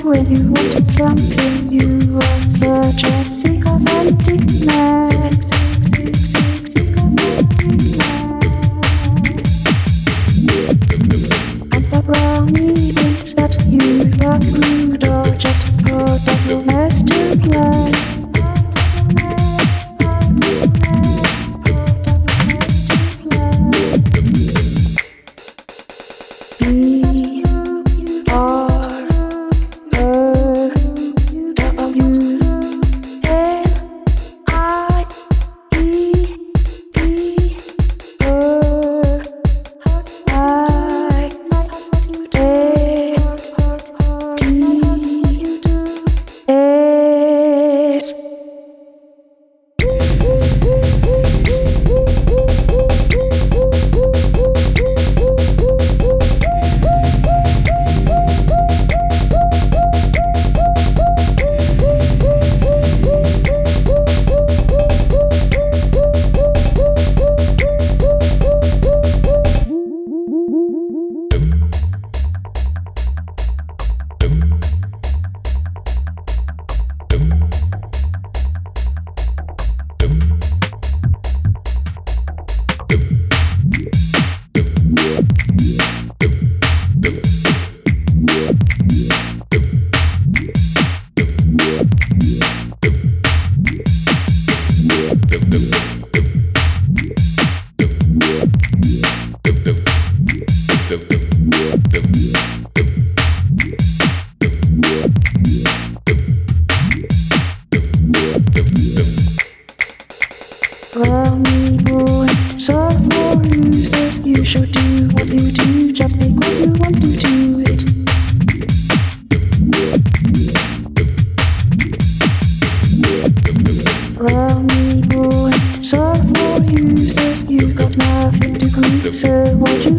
when you wanted something new. On such a sycophantic man. Sycophantic man. And the brownie thinks that you've rude or just a part of your master plan. Brownie boy, so for users, you should do what you do just because you want to do it. Brownie boy, so for users, you've got nothing to prove, so what you